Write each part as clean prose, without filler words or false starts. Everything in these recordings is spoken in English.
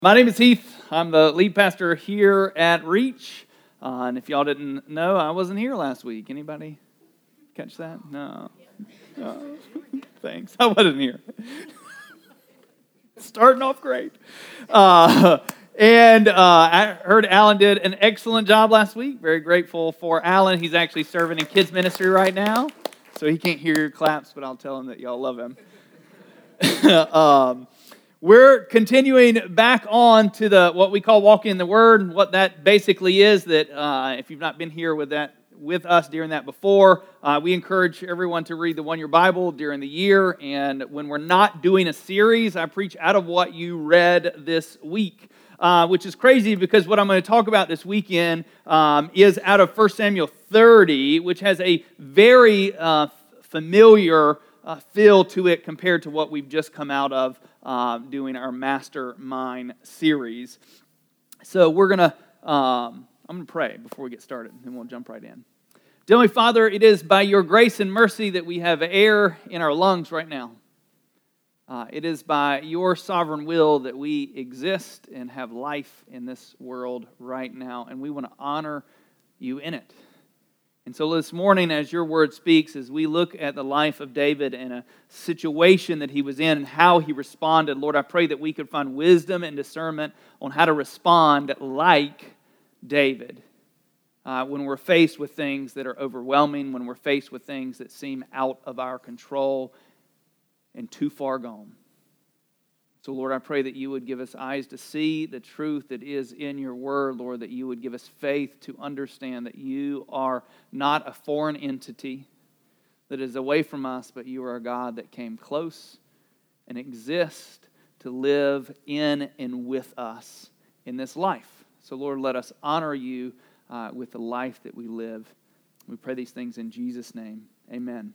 My name is Heath. I'm the lead pastor here at Reach. And if y'all didn't know, I wasn't here last week. Anybody catch that? No. Thanks. I wasn't here. Starting off great. I heard Alan did an excellent job last week. Very grateful for Alan. He's actually serving in kids ministry right now, so he can't hear your claps, but I'll tell him that y'all love him. We're continuing back on to what we call walking in the Word. What that basically is, that if you've not been here with us during that before, we encourage everyone to read the One Year Bible during the year. And when we're not doing a series, I preach out of what you read this week, which is crazy because what I'm going to talk about this weekend is out of 1 Samuel 30, which has a very familiar feel to it compared to what we've just come out of doing our Mastermind series. So I'm going to pray before we get started, and we'll jump right in. Dear Heavenly Father, it is by your grace and mercy that we have air in our lungs right now. It is by your sovereign will that we exist and have life in this world right now, and we want to honor you in it. And so this morning, as your word speaks, as we look at the life of David and a situation that he was in and how he responded, Lord, I pray that we could find wisdom and discernment on how to respond like David. When we're faced with things that are overwhelming, when we're faced with things that seem out of our control and too far gone. So, Lord, I pray that you would give us eyes to see the truth that is in your word, Lord, that you would give us faith to understand that you are not a foreign entity that is away from us, but you are a God that came close and exists to live in and with us in this life. So, Lord, let us honor you with the life that we live. We pray these things in Jesus' name. Amen.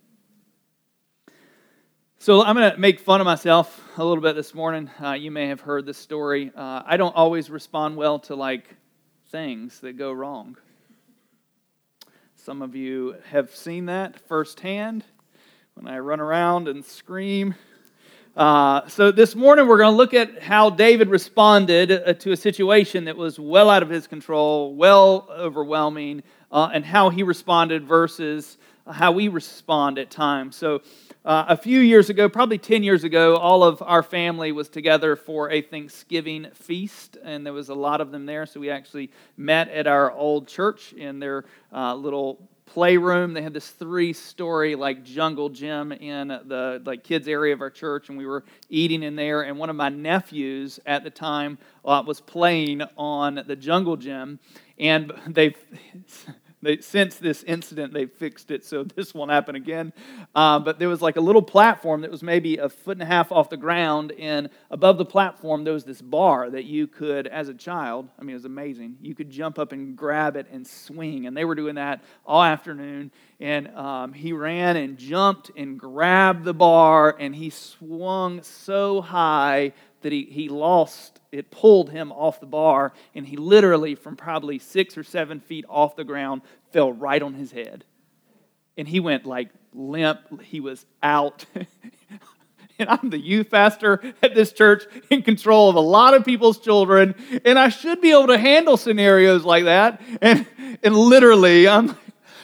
So I'm going to make fun of myself a little bit this morning. You may have heard this story. I don't always respond well to things that go wrong. Some of you have seen that firsthand when I run around and scream. So this morning we're going to look at how David responded to a situation that was well out of his control, well overwhelming, and how he responded versus how we respond at times. So a few years ago, probably 10 years ago, all of our family was together for a Thanksgiving feast, and there was a lot of them there, so we actually met at our old church in their little playroom. They had this 3-story jungle gym in the kids area of our church, and we were eating in there, and one of my nephews at the time was playing on the jungle gym, and since this incident, they fixed it, so this won't happen again. But there was a little platform that was maybe 1.5 feet off the ground, and above the platform, there was this bar that you could, as a child, it was amazing, you could jump up and grab it and swing, and they were doing that all afternoon, and he ran and jumped and grabbed the bar, and he swung so high that he lost, it pulled him off the bar, and he literally, from probably 6 or 7 feet off the ground, fell right on his head. And he went limp, he was out. And I'm the youth pastor at this church, in control of a lot of people's children, and I should be able to handle scenarios like that. And literally, I'm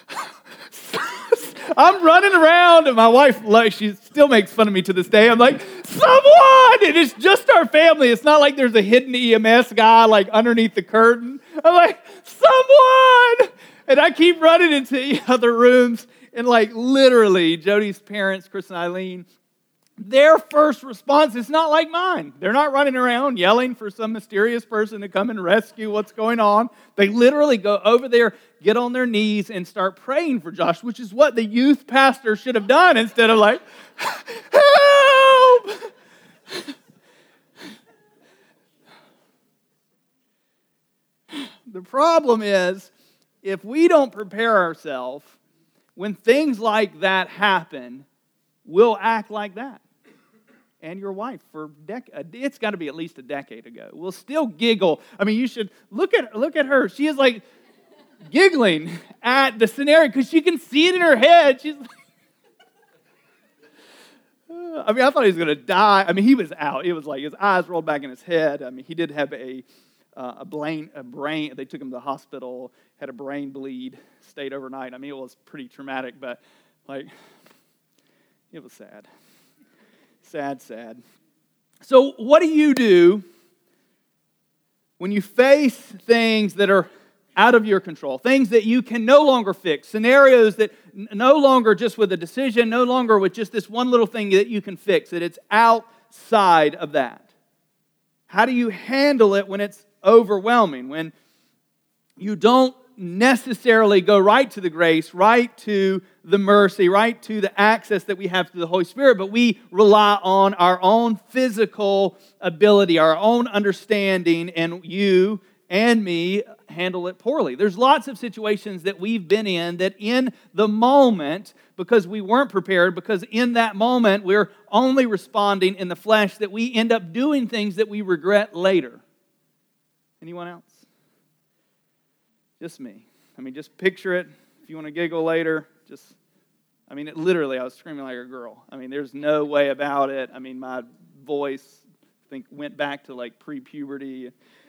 running around, and my wife, she still makes fun of me to this day. I'm like, someone! And it's just our family. It's not like there's a hidden EMS guy underneath the curtain. I'm like, someone! And I keep running into other rooms, and literally, Jody's parents, Chris and Eileen, their first response is not like mine. They're not running around yelling for some mysterious person to come and rescue what's going on. They literally go over there, get on their knees, and start praying for Josh, which is what the youth pastor should have done instead of help! The problem is, if we don't prepare ourselves, when things like that happen, we'll act like that. And your wife, it's got to be at least a decade ago, will still giggle. You should look at her. She is giggling at the scenario because she can see it in her head. She's I mean, I thought he was going to die. I mean, he was out. It was like his eyes rolled back in his head. I mean, he did have a brain. They took him to the hospital, had a brain bleed, stayed overnight. I mean, it was pretty traumatic, but like, it was sad. Sad. So what do you do when you face things that are out of your control, things that you can no longer fix, scenarios that no longer just with a decision, no longer with just this one little thing that you can fix, that it's outside of that? How do you handle it when it's overwhelming, when you don't necessarily go right to the grace, right to the mercy, right to the access that we have to the Holy Spirit, but we rely on our own physical ability, our own understanding, and you and me handle it poorly? There's lots of situations that we've been in that in the moment, because we weren't prepared, because in that moment we're only responding in the flesh, that we end up doing things that we regret later. Anyone else? Just me. I mean, just picture it. If you want to giggle later, literally, I was screaming like a girl. I mean, there's no way about it. I mean, my voice, I think, went back to like pre-puberty.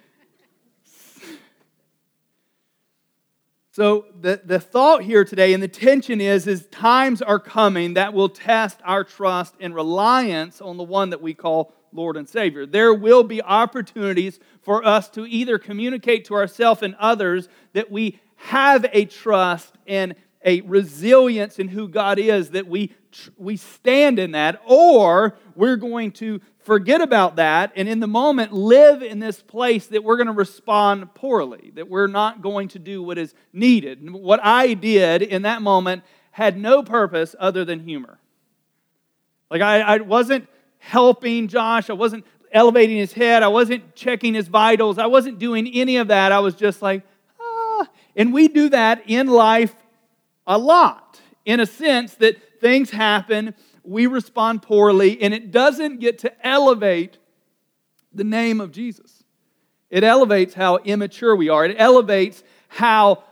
So the thought here today and the tension is times are coming that will test our trust and reliance on the one that we call Lord and Savior. There will be opportunities for us to either communicate to ourselves and others that we have a trust and a resilience in who God is, that we stand in that, or we're going to forget about that and in the moment live in this place that we're going to respond poorly, that we're not going to do what is needed. What I did in that moment had no purpose other than humor. Like I wasn't helping Josh, I wasn't elevating his head, I wasn't checking his vitals, I wasn't doing any of that. I was just like, And we do that in life a lot, in a sense that things happen, we respond poorly, and it doesn't get to elevate the name of Jesus. It elevates how immature we are. It elevates how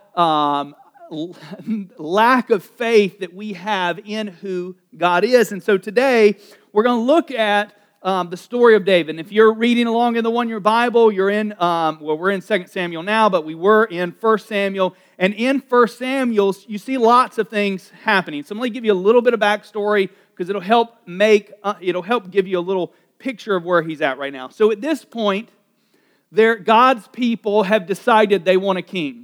lack of faith that we have in who God is. And so today, we're going to look at the story of David. And if you're reading along in the one-year Bible, you're in, we're in 2 Samuel now, but we were in 1 Samuel. And in 1 Samuel, you see lots of things happening. So I'm going to give you a little bit of backstory because it'll help give you a little picture of where he's at right now. So at this point, God's people have decided they want a king.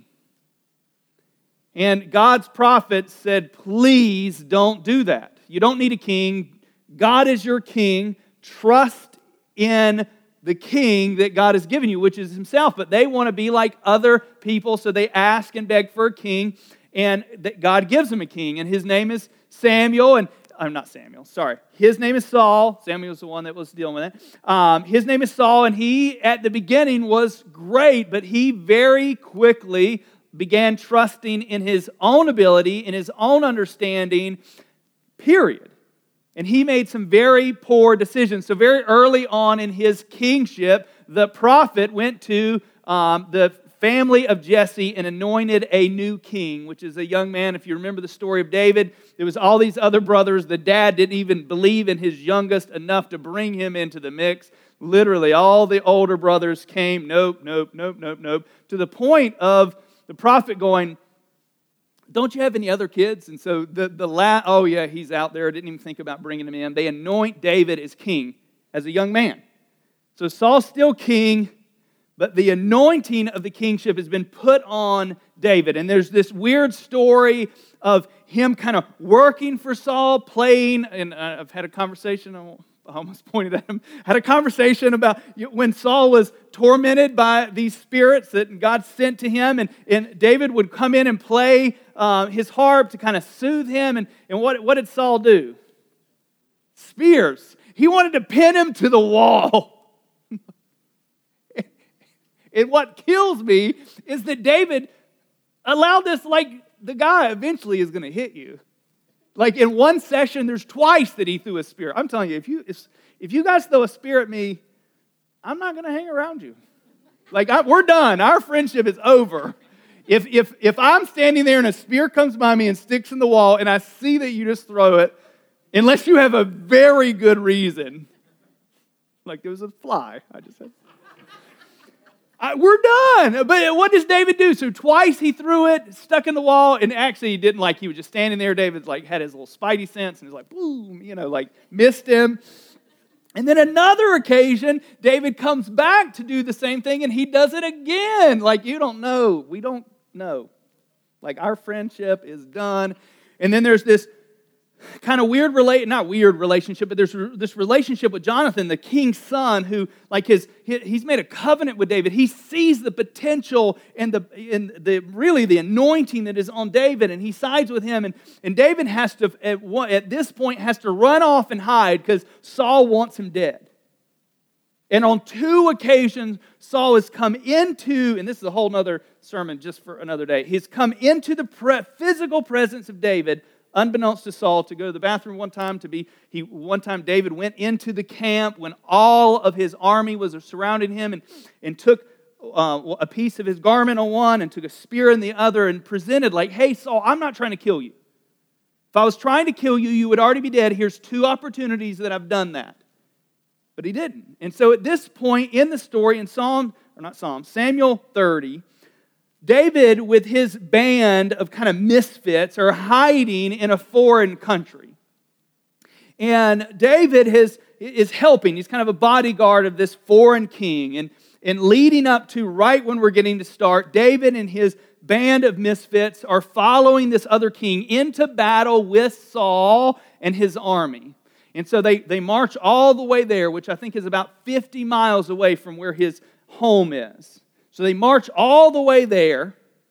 And God's prophets said, please don't do that. You don't need a king. God is your king. Trust in the king that God has given you, which is himself. But they want to be like other people, so they ask and beg for a king, and that God gives them a king. And his name is Samuel, and I'm not Samuel, sorry. His name is Saul. Samuel's the one that was dealing with it. His name is Saul, and he, at the beginning, was great, but he very quickly began trusting in his own ability, in his own understanding, period. And he made some very poor decisions. So very early on in his kingship, the prophet went to the family of Jesse and anointed a new king, which is a young man. If you remember the story of David, there was all these other brothers. The dad didn't even believe in his youngest enough to bring him into the mix. Literally, all the older brothers came, nope, to the point of the prophet going, don't you have any other kids? And so he's out there. Didn't even think about bringing him in. They anoint David as king, as a young man. So Saul's still king, but the anointing of the kingship has been put on David. And there's this weird story of him kind of working for Saul, playing, and I've had a conversation, I almost pointed at him, had a conversation about when Saul was tormented by these spirits that God sent to him, and David would come in and play his harp to kind of soothe him, and what did Saul do? Spears. He wanted to pin him to the wall. And what kills me is that David allowed this, like the guy eventually is going to hit you. Like in one session, there's twice that he threw a spear. I'm telling you, if you guys throw a spear at me, I'm not going to hang around you. Like we're done. Our friendship is over. If I'm standing there and a spear comes by me and sticks in the wall, and I see that you just throw it, Unless you have a very good reason. Like there was a fly, I just said. We're done. But what does David do? So twice he threw it, stuck in the wall, and actually he didn't he was just standing there. David had his little spidey sense and was like, boom, missed him. And then another occasion, David comes back to do the same thing, and he does it again. You don't know. We don't know. Our friendship is done. And then there's this kind of not weird relationship, but there's this relationship with Jonathan, the king's son, who he's made a covenant with David. He sees the potential and the anointing that is on David, and he sides with him. And David has to at this point has to run off and hide because Saul wants him dead. And on 2 occasions, Saul has come into, and this is a whole other sermon just for another day. He's come into the physical presence of David, unbeknownst to Saul, to go to the bathroom one time. One time David went into the camp when all of his army was surrounding him and took a piece of his garment on one and took a spear in the other and presented hey, Saul, I'm not trying to kill you. If I was trying to kill you, you would already be dead. Here's 2 opportunities that I've done that. But he didn't. And so at this point in the story, in Samuel 30, David, with his band of kind of misfits, are hiding in a foreign country. And David is helping. He's kind of a bodyguard of this foreign king. And leading up to right when we're getting to start, David and his band of misfits are following this other king into battle with Saul and his army. And so they march all the way there, which I think is about 50 miles away from where his home is. So they march all the way there,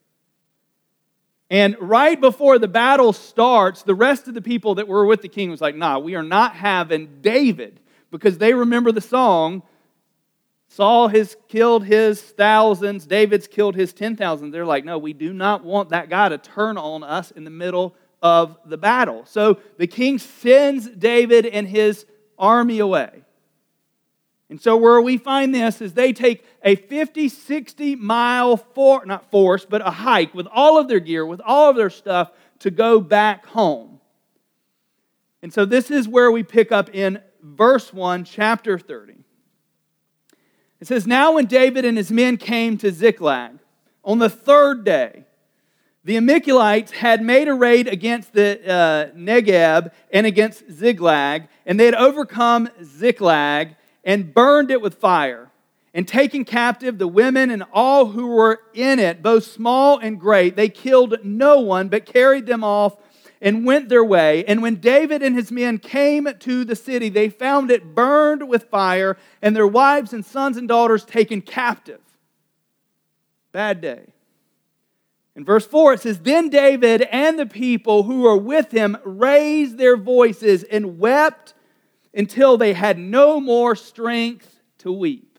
and right before the battle starts, the rest of the people that were with the king was like, nah, we are not having David, because they remember the song, Saul has killed his thousands, David's killed his 10,000. They're like, no, we do not want that guy to turn on us in the middle of the battle. So the king sends David and his army away. And so where we find this is they take a 50, 60 mile, a hike with all of their gear, with all of their stuff to go back home. And so this is where we pick up in verse 1, chapter 30. It says, now when David and his men came to Ziklag, on the 3rd day, the Amalekites had made a raid against the Negeb and against Ziklag, and they had overcome Ziklag and burned it with fire, and taken captive the women and all who were in it, both small and great. They killed no one, but carried them off and went their way. And when David and his men came to the city, they found it burned with fire, and their wives and sons and daughters taken captive. Bad day. In verse 4 it says, then David and the people who were with him raised their voices and wept until they had no more strength to weep.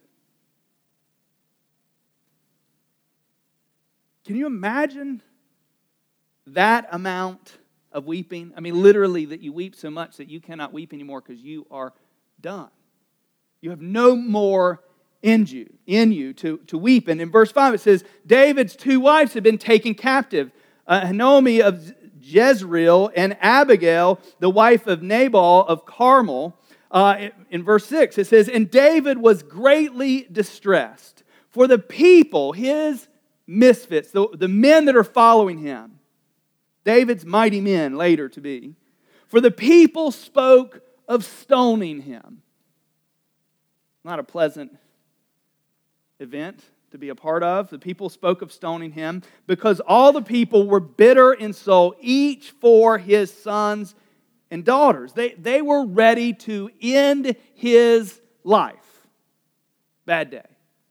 Can you imagine that amount of weeping? I mean, literally that you weep so much that you cannot weep anymore because you are done. You have no more in you to weep. And in verse 5 it says, David's 2 wives had been taken captive, Ahinoam of Jezreel and Abigail, the wife of Nabal of Carmel. In verse 6 it says, and David was greatly distressed, for the people, his misfits, the men that are following him, David's mighty men later to be, for the people spoke of stoning him. Not a pleasant event to be a part of. The people spoke of stoning him because all the people were bitter in soul, each for his sons and daughters. They were ready to end his life. Bad day.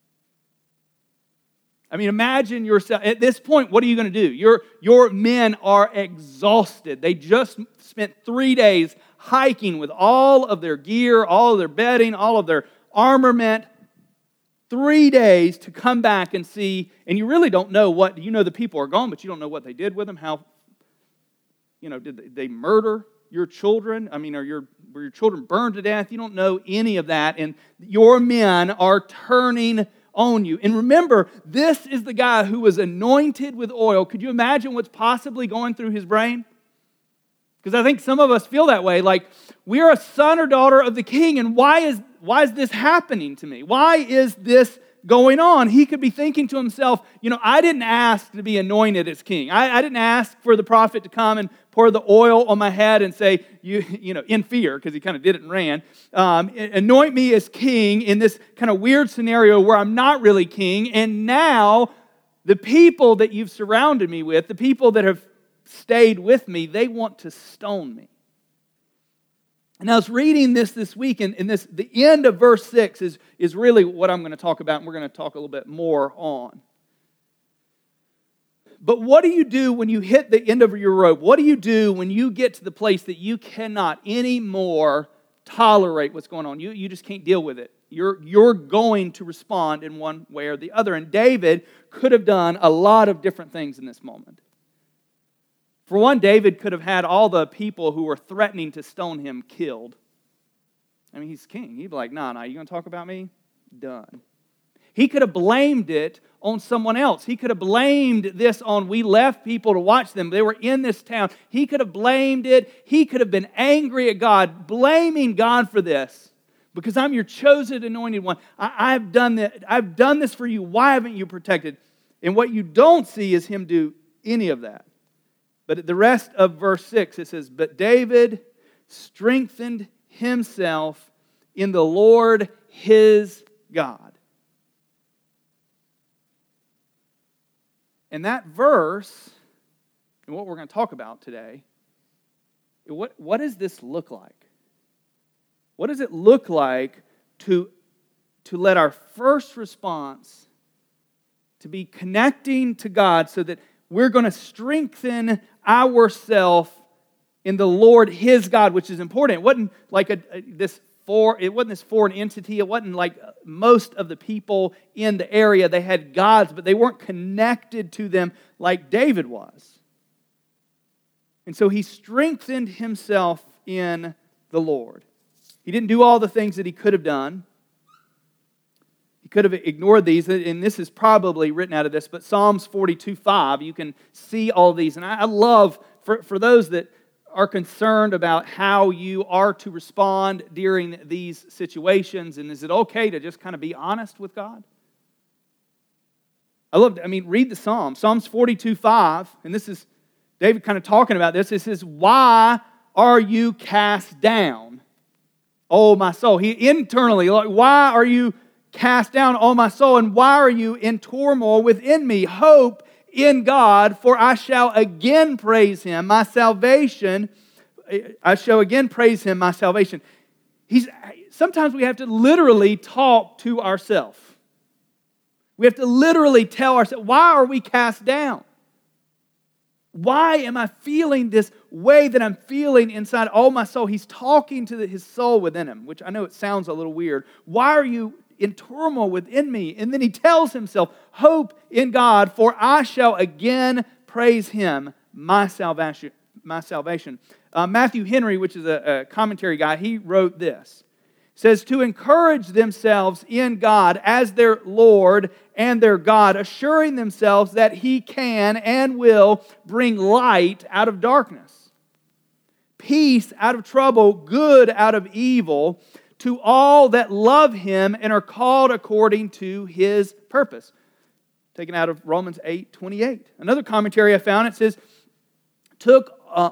I mean, imagine yourself. At this point, what are you going to do? Your men are exhausted. They just spent 3 days hiking with all of their gear, all of their bedding, all of their armament. 3 days to come back and see, and you really don't know what, you know the people are gone, but you don't know what they did with them. How, did they murder your children? I mean, were your children burned to death? You don't know any of that, and your men are turning on you. And remember, this is the guy who was anointed with oil. Could you imagine what's possibly going through his brain? Because I think some of us feel that way, like we're a son or daughter of the king, and why is this happening to me? Why is this going on? He could be thinking to himself, I didn't ask to be anointed as king. I didn't ask for the prophet to come and pour the oil on my head and say, in fear, because he kind of did it and ran, anoint me as king in this kind of weird scenario where I'm not really king, and now the people that you've surrounded me with, the people that have stayed with me, they want to stone me. And I was reading this week, and the end of verse 6 is really what I'm going to talk about, and we're going to talk a little bit more on. But what do you do when you hit the end of your rope? What do you do when you get to the place that you cannot anymore tolerate what's going on? You just can't deal with it. You're going to respond in one way or the other. And David could have done a lot of different things in this moment. For one, David could have had all the people who were threatening to stone him killed. I mean, he's king. He'd be like, nah, you going to talk about me? Done. He could have blamed it on someone else. He could have blamed this on, we left people to watch them. They were in this town. He could have blamed it. He could have been angry at God, blaming God for this. Because I'm your chosen anointed one. I've done this for you. Why haven't you protected? And what you don't see is him do any of that. But at the rest of verse 6, it says, but David strengthened himself in the Lord his God. And that verse, and what we're going to talk about today, what does this look like? What does it look like to let our first response to be connecting to God so that we're going to strengthen ourselves in the Lord his God, which is important. It wasn't like this foreign entity. It wasn't like most of the people in the area. They had gods, but they weren't connected to them like David was. And so he strengthened himself in the Lord. He didn't do all the things that he could have done. He could have ignored these, and this is probably written out of this, but Psalms 42:5, you can see all these. And I love, for those that are concerned about how you are to respond during these situations, and is it okay to just kind of be honest with God? Read the Psalms. Psalms 42:5, and this is David kind of talking about this. It says, why are you cast down, O my soul? He internally, why are you cast down, O my soul, and why are you in turmoil within me? Hope in God, for I shall again praise Him, my salvation. I shall again praise Him, my salvation. Sometimes we have to literally talk to ourselves. We have to literally tell ourselves, why are we cast down? Why am I feeling this way that I'm feeling inside all my soul? He's talking to his soul within him, which I know it sounds a little weird. Why are you in turmoil within me? And then he tells himself, hope in God, for I shall again praise Him, my salvation. Matthew Henry, which is a commentary guy, he wrote this. Says, to encourage themselves in God as their Lord and their God, assuring themselves that He can and will bring light out of darkness, peace out of trouble, good out of evil, to all that love Him and are called according to His purpose. Taken out of Romans 8:28. Another commentary I found, it says, look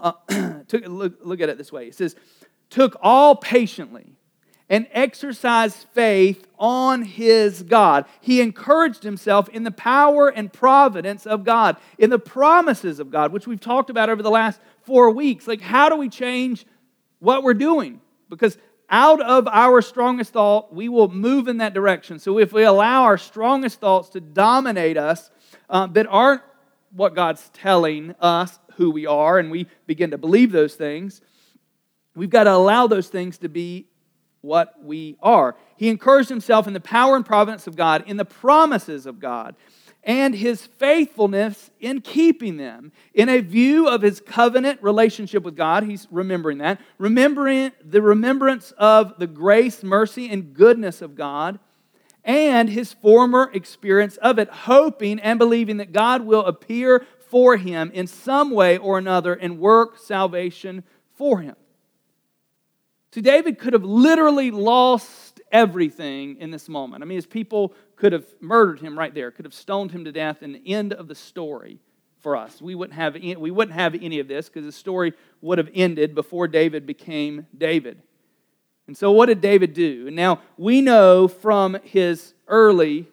at it this way. It says, took all patiently and exercised faith on his God. He encouraged himself in the power and providence of God, in the promises of God, which we've talked about over the last 4 weeks. Like, how do we change what we're doing? Because out of our strongest thought, we will move in that direction. So if we allow our strongest thoughts to dominate us, that aren't what God's telling us who we are, and we begin to believe those things, we've got to allow those things to be what we are. He encouraged himself in the power and providence of God, in the promises of God, and His faithfulness in keeping them. In a view of His covenant relationship with God, he's remembering that. Remembering the remembrance of the grace, mercy, and goodness of God, and his former experience of it, hoping and believing that God will appear for him in some way or another and work salvation for him. See, David could have literally lost everything in this moment. I mean, his people could have murdered him right there, could have stoned him to death, and the end of the story for us. We wouldn't have any of this because the story would have ended before David became David. And so what did David do? And now we know from his early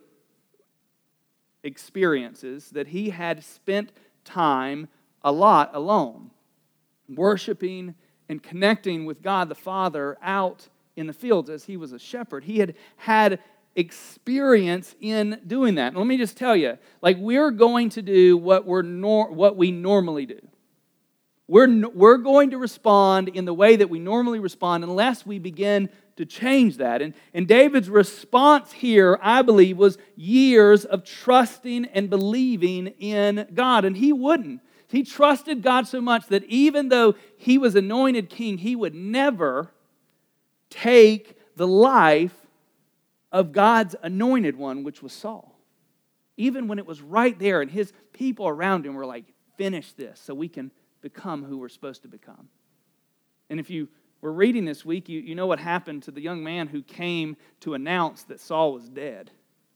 experiences that he had spent time a lot alone, worshiping and connecting with God the Father out in the fields as he was a shepherd. He had experience in doing that. And let me just tell you, like, we're going to do what we normally do. We're going to respond in the way that we normally respond unless we begin to change that. And David's response here, I believe, was years of trusting and believing in God. And he wouldn't. He trusted God so much that even though he was anointed king, he would never take the life of God's anointed one, which was Saul. Even when it was right there and his people around him were like, finish this so we can become who we're supposed to become. And if you were reading this week, you know what happened to the young man who came to announce that Saul was dead.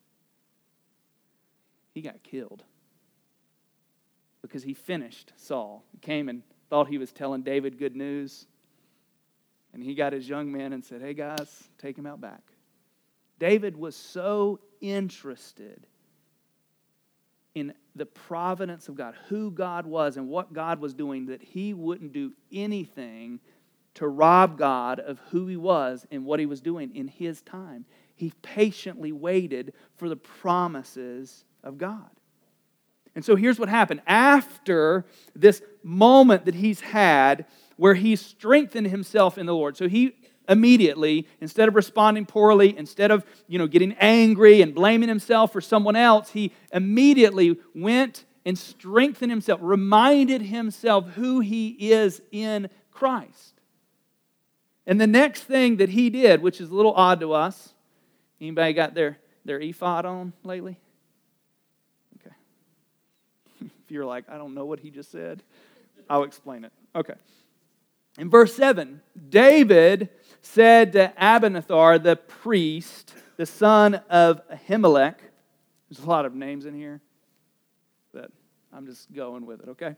He got killed because he finished Saul. He came and thought he was telling David good news. And he got his young men and said, hey guys, take him out back. David was so interested in the providence of God, who God was and what God was doing, that he wouldn't do anything to rob God of who he was and what he was doing in his time. He patiently waited for the promises of God. And so here's what happened. After this moment that he's had where he strengthened himself in the Lord, so he immediately, instead of responding poorly, instead of getting angry and blaming himself for someone else, he immediately went and strengthened himself, reminded himself who he is in Christ. And the next thing that he did, which is a little odd to us, anybody got their ephod on lately? Okay. If you're like, I don't know what he just said, I'll explain it. Okay. In verse 7, David said to Abiathar, the priest, the son of Ahimelech, there's a lot of names in here, but I'm just going with it, okay?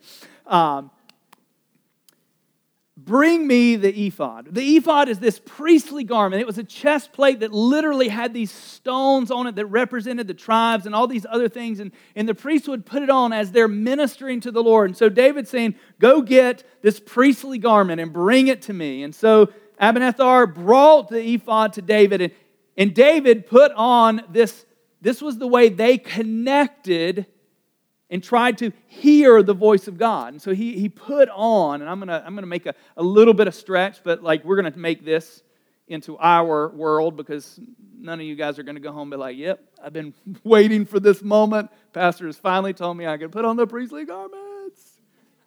Bring me the ephod. The ephod is this priestly garment. It was a chest plate that literally had these stones on it that represented the tribes and all these other things. And the priest would put it on as they're ministering to the Lord. And so David's saying, go get this priestly garment and bring it to me. And so Abiathar brought the ephod to David. And David put on this. This was the way they connected and tried to hear the voice of God. And so he put on, and I'm gonna make a little bit of stretch, but like we're gonna make this into our world because none of you guys are gonna go home and be like, yep, I've been waiting for this moment. Pastor has finally told me I can put on the priestly garments.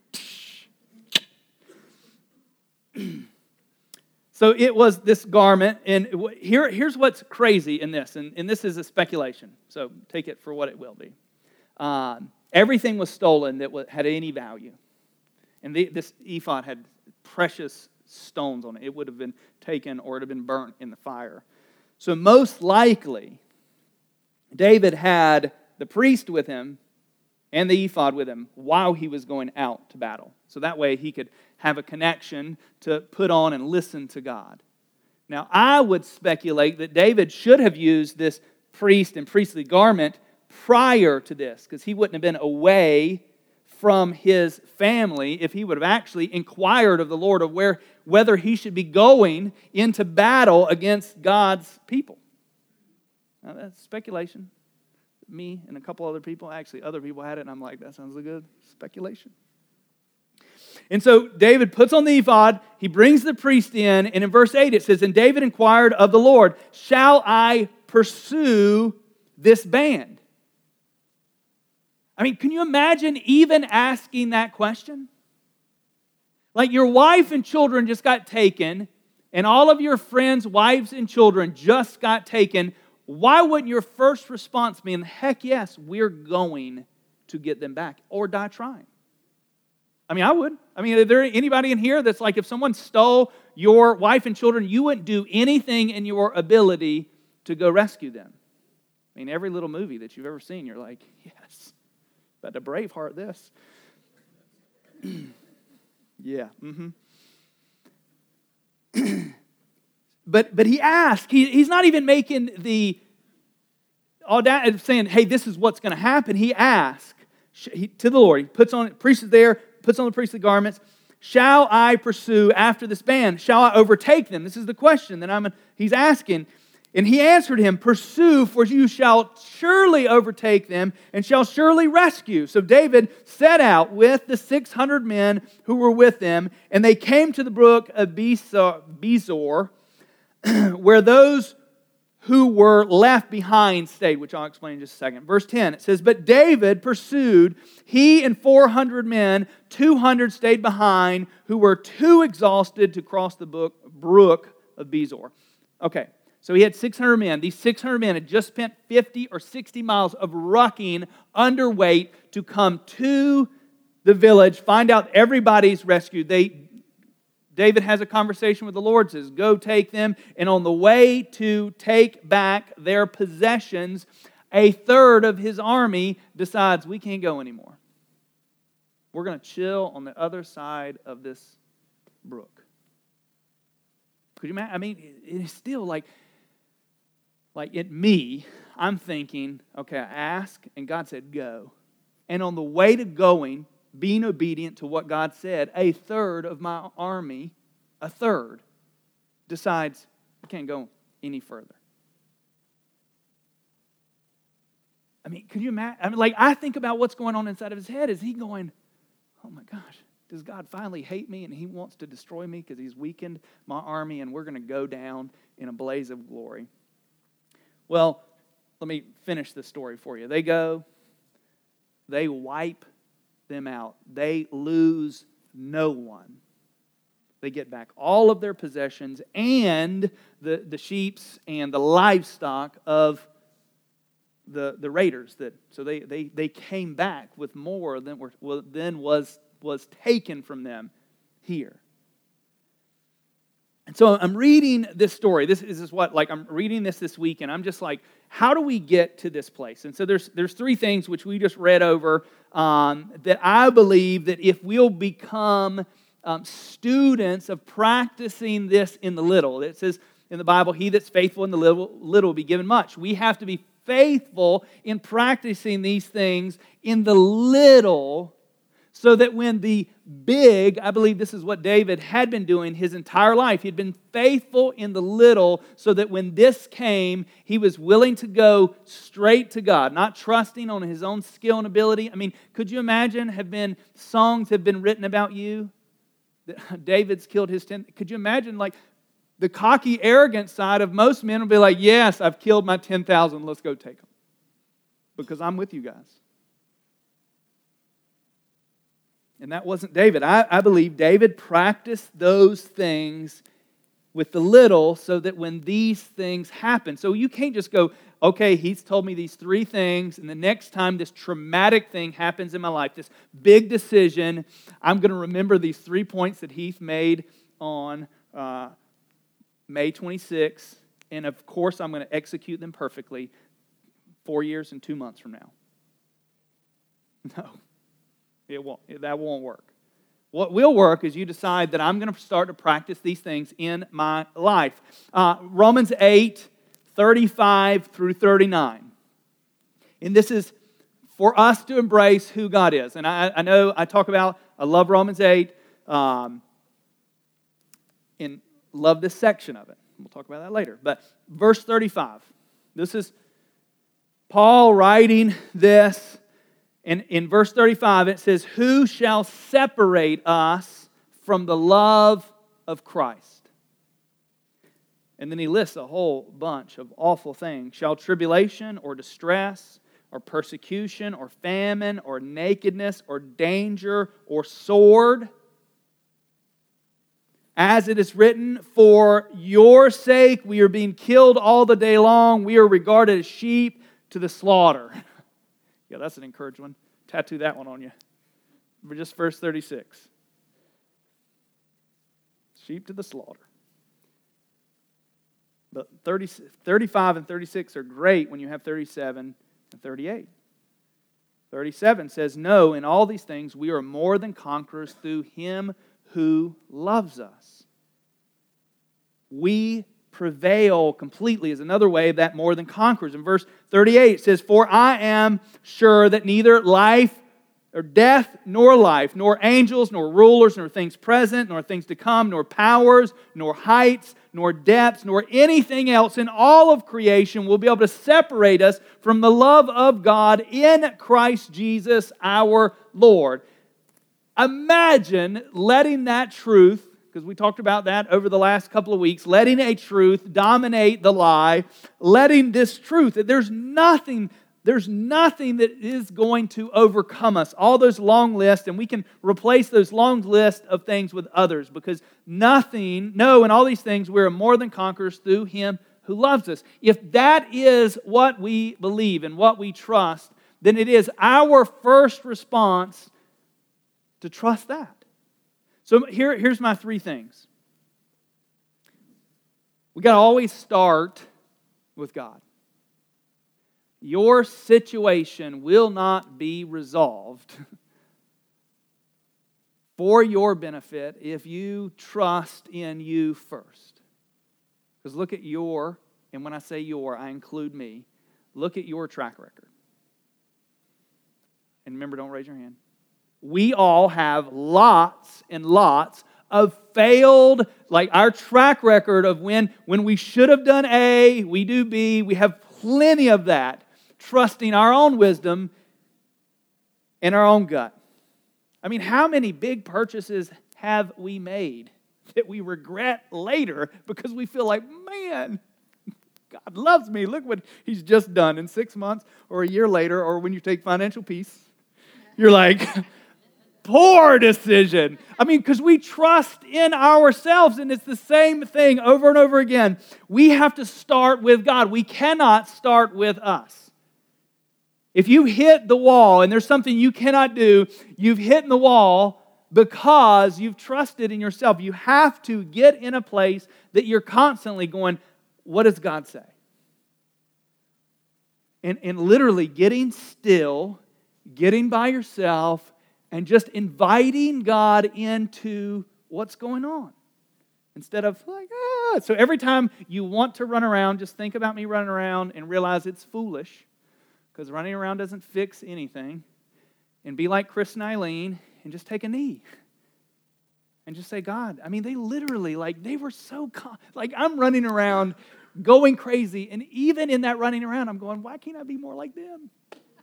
So it was this garment, and here's what's crazy in this, and this is a speculation, so take it for what it will be. Everything was stolen that had any value. And this ephod had precious stones on it. It would have been taken or it would have been burnt in the fire. So most likely, David had the priest with him and the ephod with him while he was going out to battle. So that way he could have a connection to put on and listen to God. Now, I would speculate that David should have used this priest and priestly garment prior to this, because he wouldn't have been away from his family if he would have actually inquired of the Lord of whether he should be going into battle against God's people. Now that's speculation. Me and a couple other people, actually other people had it, and I'm like, that sounds like good speculation. And so David puts on the ephod, he brings the priest in, and in verse 8 it says, and David inquired of the Lord, shall I pursue this band? I mean, can you imagine even asking that question? Like your wife and children just got taken, and all of your friends' wives and children just got taken. Why wouldn't your first response be, heck yes, we're going to get them back or die trying? I mean, I would. I mean, is there anybody in here that's like, if someone stole your wife and children, you wouldn't do anything in your ability to go rescue them? I mean, every little movie that you've ever seen, you're like, yes, about to Braveheart this. Yeah. But he asked. He's not even making the audacity of saying, hey, this is what's going to happen. He asked to the Lord. He puts on, priest is there, puts on the priestly garments. Shall I pursue after this band? Shall I overtake them? This is the question that he's asking. And he answered him, pursue, for you shall surely overtake them and shall surely rescue. So David set out with the 600 men who were with him, and they came to the brook of Besor, where those who were left behind stayed, which I'll explain in just a second. Verse 10, it says, but David pursued, he and 400 men, 200 stayed behind, who were too exhausted to cross the brook of Besor. Okay, so he had 600 men. These 600 men had just spent 50 or 60 miles of rucking underweight to come to the village, find out everybody's rescued. David has a conversation with the Lord, says, go take them. And on the way to take back their possessions, a third of his army decides, we can't go anymore. We're going to chill on the other side of this brook. Could you imagine? I mean, it's still like I'm thinking, okay, I asked, and God said, go. And on the way to going, being obedient to what God said, a third of my army, decides we can't go any further. I mean, could you imagine? I mean, I think about what's going on inside of his head. Is he going, oh my gosh, does God finally hate me and he wants to destroy me because he's weakened my army and we're going to go down in a blaze of glory? Well, let me finish this story for you. They go, they wipe them out. They lose no one. They get back all of their possessions and the sheep and the livestock of the raiders. So they came back with more than was taken from them here. And so I'm reading this story. This is what, I'm reading this week, and I'm just like, how do we get to this place? And so there's three things which we just read over that I believe that if we'll become students of practicing this in the little. It says in the Bible, he that's faithful in the little will be given much. We have to be faithful in practicing these things in the little, so that when the big, I believe this is what David had been doing his entire life. He'd been faithful in the little, so that when this came, he was willing to go straight to God, not trusting on his own skill and ability. I mean, could you imagine songs have been written about you? That David's killed his 10. Could you imagine the cocky, arrogant side of most men will be like, yes, I've killed my 10,000, let's go take them. Because I'm with you guys. And that wasn't David. I believe David practiced those things with the little so that when these things happen. So you can't just go, okay, he's told me these three things, and the next time this traumatic thing happens in my life, this big decision, I'm going to remember these 3 points that Heath made on May 26th, and of course I'm going to execute them perfectly 4 years and 2 months from now. No. It won't. That won't work. What will work is you decide that I'm going to start to practice these things in my life. Romans 8, 35 through 39. And this is for us to embrace who God is. And I know I love Romans 8 and love this section of it. We'll talk about that later. But verse 35. This is Paul writing this. And in verse 35, it says, who shall separate us from the love of Christ? And then he lists a whole bunch of awful things. Shall tribulation or distress or persecution or famine or nakedness or danger or sword? As it is written, for your sake we are being killed all the day long. We are regarded as sheep to the slaughter. Yeah, that's an encouraging one. Tattoo that one on you. just verse 36. Sheep to the slaughter. But 35 and 36 are great when you have 37 and 38. 37 says, no, in all these things we are more than conquerors through Him who loves us. We prevail completely is another way of that more than conquerors. In verse 38 it says, for I am sure that neither life or death, nor life, nor angels, nor rulers, nor things present, nor things to come, nor powers, nor heights, nor depths, nor anything else in all of creation will be able to separate us from the love of God in Christ Jesus our Lord. Imagine letting that truth, because we talked about that over the last couple of weeks, letting a truth dominate the lie, letting this truth, that there's nothing that is going to overcome us. All those long lists, and we can replace those long lists of things with others, because in all these things we are more than conquerors through Him who loves us. If that is what we believe and what we trust, then it is our first response to trust that. So here's my three things. We got to always start with God. Your situation will not be resolved for your benefit if you trust in you first. Because look at and when I say I include me, look at your track record. And remember, don't raise your hand. We all have lots and lots of failed, like our track record of when we should have done A, we do B. We have plenty of that. Trusting our own wisdom and our own gut. I mean, how many big purchases have we made that we regret later because we feel like, man, God loves me. Look what He's just done in 6 months or a year later, or when you take financial peace. You're like, poor decision. I mean, because we trust in ourselves, and it's the same thing over and over again. We have to start with God. We cannot start with us. If you hit the wall and there's something you cannot do, you've hit the wall because you've trusted in yourself. You have to get in a place that you're constantly going, what does God say? And literally getting still, getting by yourself, and just inviting God into what's going on. Instead of like, So every time you want to run around, just think about me running around and realize it's foolish. Because running around doesn't fix anything. And be like Chris and Eileen and just take a knee. And just say, God, I mean, they literally, they were so, I'm running around going crazy. And even in that running around, I'm going, why can't I be more like them?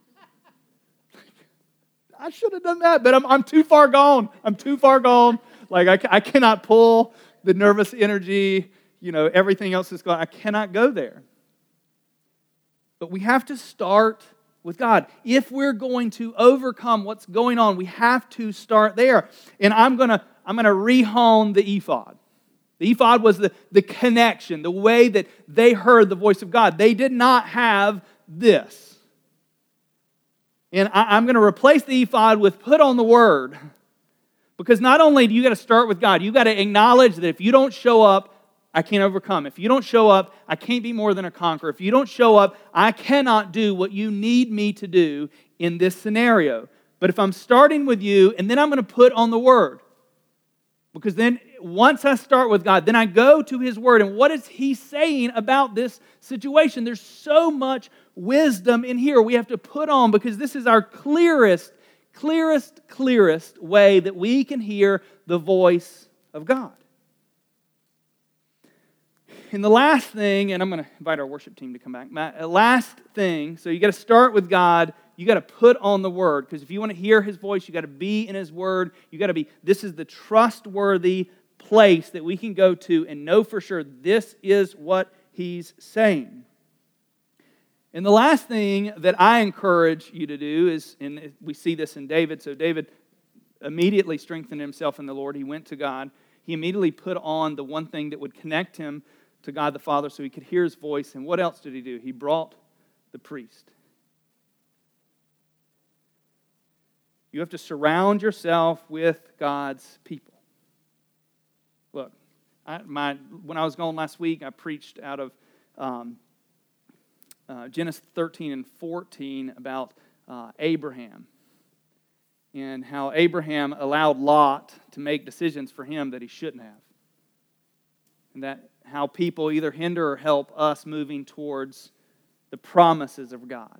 I should have done that, but I'm too far gone. I'm too far gone. I cannot pull the nervous energy, everything else is going. I cannot go there. But we have to start with God. If we're going to overcome what's going on, we have to start there. And I'm gonna rehone the ephod. The ephod was the connection, the way that they heard the voice of God. They did not have this. And I'm going to replace the ephod with put on the Word. Because not only do you got to start with God, you got to acknowledge that if you don't show up, I can't overcome. If you don't show up, I can't be more than a conqueror. If you don't show up, I cannot do what you need me to do in this scenario. But if I'm starting with you, and then I'm going to put on the Word. Because then once I start with God, then I go to His Word. And what is He saying about this situation? There's so much wisdom in here we have to put on, because this is our clearest way that we can hear the voice of God. And the last thing, and I'm going to invite our worship team to come back. My last thing, so you got to start with God. You got to put on the Word, because if you want to hear His voice, you got to be in His Word. You got to be. This is the trustworthy place that we can go to and know for sure this is what He's saying. And the last thing that I encourage you to do is, and we see this in David. So David immediately strengthened himself in the Lord. He went to God. He immediately put on the one thing that would connect him to God the Father so he could hear His voice. And what else did he do? He brought the priest. You have to surround yourself with God's people. Look, when I was gone last week, I preached out of Genesis 13 and 14 about Abraham and how Abraham allowed Lot to make decisions for him that he shouldn't have. And that how people either hinder or help us moving towards the promises of God.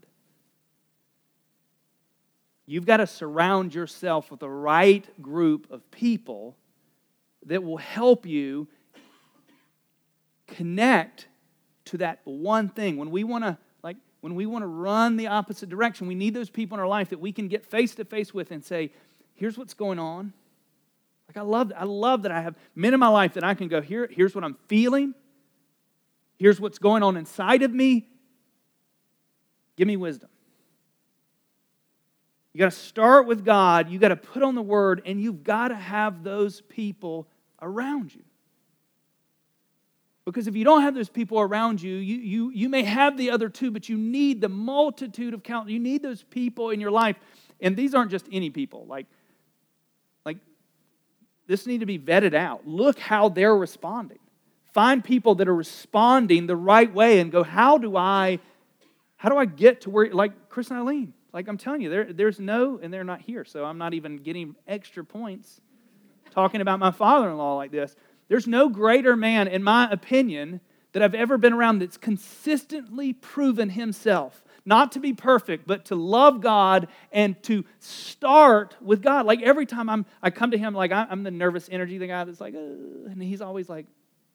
You've got to surround yourself with the right group of people that will help you connect to that one thing. When we want to run the opposite direction, we need those people in our life that we can get face to face with and say, here's what's going on. Like I love that I have men in my life that I can go, here's what I'm feeling. Here's what's going on inside of me. Give me wisdom. You got to start with God, you got to put on the Word, and you've got to have those people around you. Because if you don't have those people around you, you may have the other two, but you need the multitude of count. You need those people in your life. And these aren't just any people. Like this need to be vetted out. Look how they're responding. Find people that are responding the right way and go, how do I get to where, like Chris and Eileen. Like I'm telling you, there's no, and they're not here, so I'm not even getting extra points talking about my father-in-law like this. There's no greater man, in my opinion, that I've ever been around that's consistently proven himself, not to be perfect, but to love God and to start with God. Like every time I come to him, like I'm the nervous energy, the guy that's like, and he's always like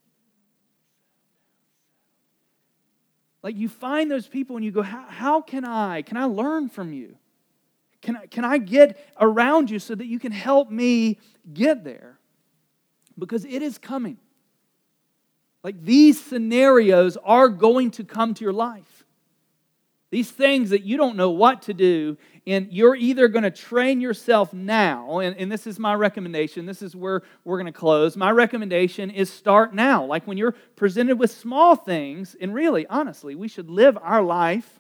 you find those people and you go, how can I learn from you? Can I get around you so that you can help me get there? Because it is coming. Like these scenarios are going to come to your life. These things that you don't know what to do, and you're either going to train yourself now, and this is my recommendation, this is where we're going to close. My recommendation is start now. Like when you're presented with small things, and really, honestly, we should live our life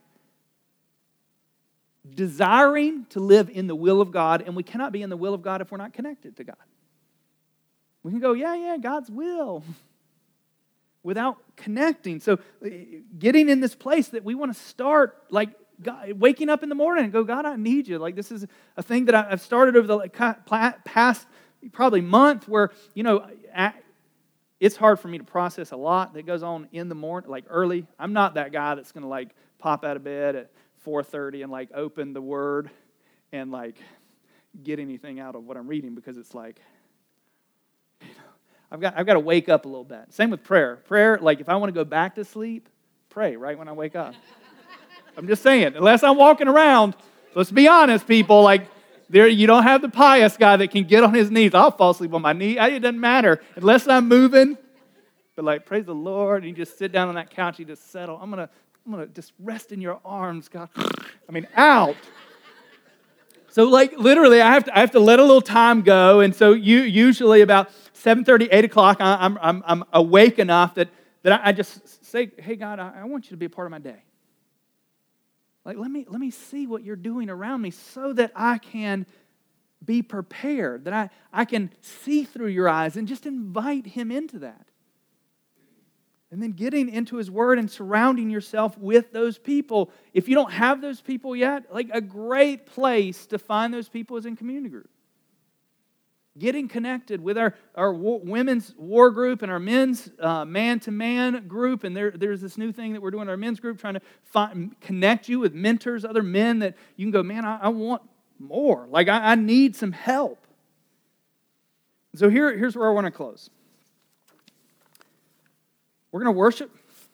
desiring to live in the will of God, and we cannot be in the will of God if we're not connected to God. We can go, yeah, God's will, without connecting. So getting in this place that we want to start, like God, waking up in the morning and go, God, I need you. Like this is a thing that I've started over the past probably month where, it's hard for me to process a lot that goes on in the morning, like early. I'm not that guy that's going to like pop out of bed at 4:30 and like open the Word and like get anything out of what I'm reading because it's like, I've got to wake up a little bit. Same with prayer. Prayer, like if I want to go back to sleep, pray right when I wake up. I'm just saying, unless I'm walking around, let's be honest, people, like you don't have the pious guy that can get on his knees. I'll fall asleep on my knee. It doesn't matter. Unless I'm moving, but like, praise the Lord, and you just sit down on that couch, you just settle. I'm gonna just rest in your arms, God. Out. So like literally, I have to let a little time go, and so usually about 7:30, 8 o'clock, I'm awake enough that I just say, hey God, I want you to be a part of my day. Like let me see what you're doing around me so that I can be prepared, that I can see through your eyes and just invite him into that. And then getting into his word and surrounding yourself with those people. If you don't have those people yet, like a great place to find those people is in community group. Getting connected with our women's war group and our men's man-to-man group. And there's this new thing that we're doing in our men's group, trying to connect you with mentors, other men that you can go, man, I want more. Like I need some help. So here's where I want to close. We're going to worship.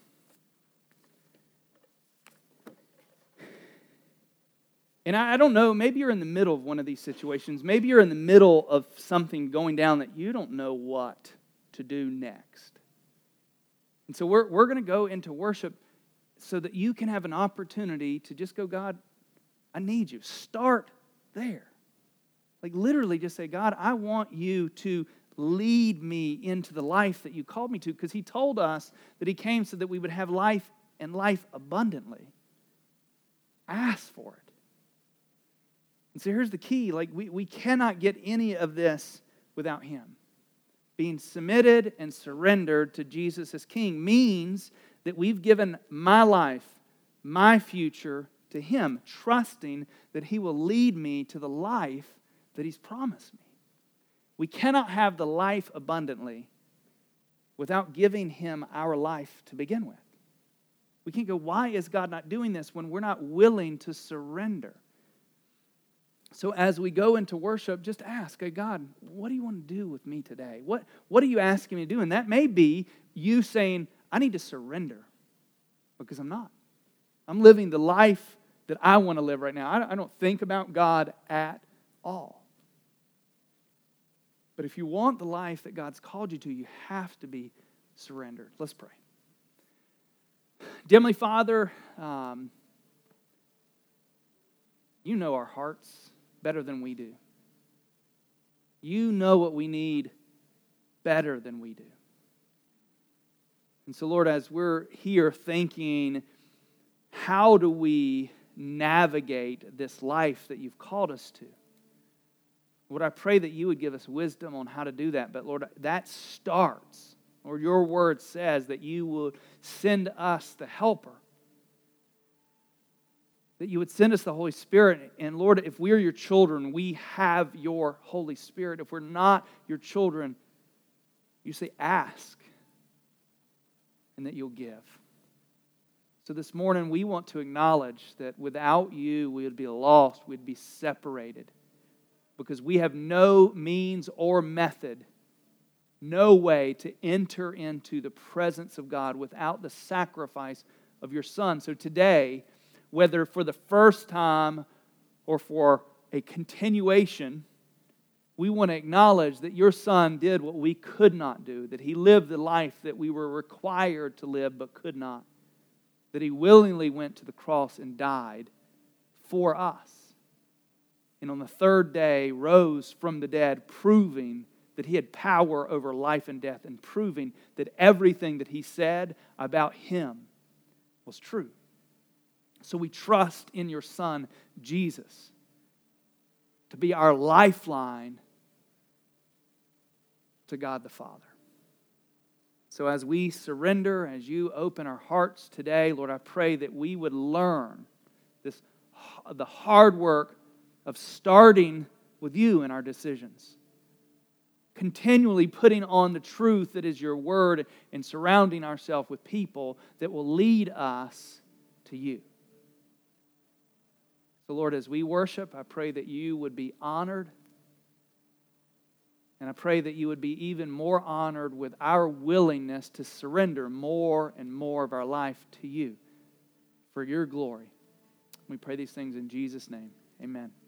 And I don't know, maybe you're in the middle of one of these situations. Maybe you're in the middle of something going down that you don't know what to do next. And so we're going to go into worship so that you can have an opportunity to just go, God, I need you. Start there. Like literally just say, God, I want you to lead me into the life that you called me to, because he told us that he came so that we would have life and life abundantly. Ask for it. And so here's the key. Like we cannot get any of this without Him. Being submitted and surrendered to Jesus as King means that we've given my life, my future to Him, trusting that He will lead me to the life that He's promised me. We cannot have the life abundantly without giving Him our life to begin with. We can't go, why is God not doing this when we're not willing to surrender? So as we go into worship, just ask, hey, God, what do you want to do with me today? What are you asking me to do? And that may be you saying, I need to surrender because I'm not. I'm living the life that I want to live right now. I don't think about God at all. But if you want the life that God's called you to, you have to be surrendered. Let's pray. Heavenly Father, you know our hearts better than we do. You know what we need better than we do. And so, Lord, as we're here thinking, how do we navigate this life that you've called us to? Lord, I pray that you would give us wisdom on how to do that. But Lord, that starts, or your word says that you will send us the helper. That you would send us the Holy Spirit. And Lord, if we're your children, we have your Holy Spirit. If we're not your children, you say ask, and that you'll give. So this morning we want to acknowledge that without you we would be lost, we'd be separated. Because we have no means or method, no way to enter into the presence of God without the sacrifice of your Son. So today, whether for the first time or for a continuation, we want to acknowledge that your Son did what we could not do, that He lived the life that we were required to live but could not, that He willingly went to the cross and died for us. And on the third day rose from the dead, proving that He had power over life and death and proving that everything that He said about Him was true. So we trust in your Son, Jesus, to be our lifeline to God the Father. So as we surrender, as you open our hearts today, Lord, I pray that we would learn the hard work of starting with you in our decisions. Continually putting on the truth that is your word and surrounding ourselves with people that will lead us to you. So Lord, as we worship, I pray that you would be honored. And I pray that you would be even more honored with our willingness to surrender more and more of our life to you for your glory. We pray these things in Jesus' name. Amen.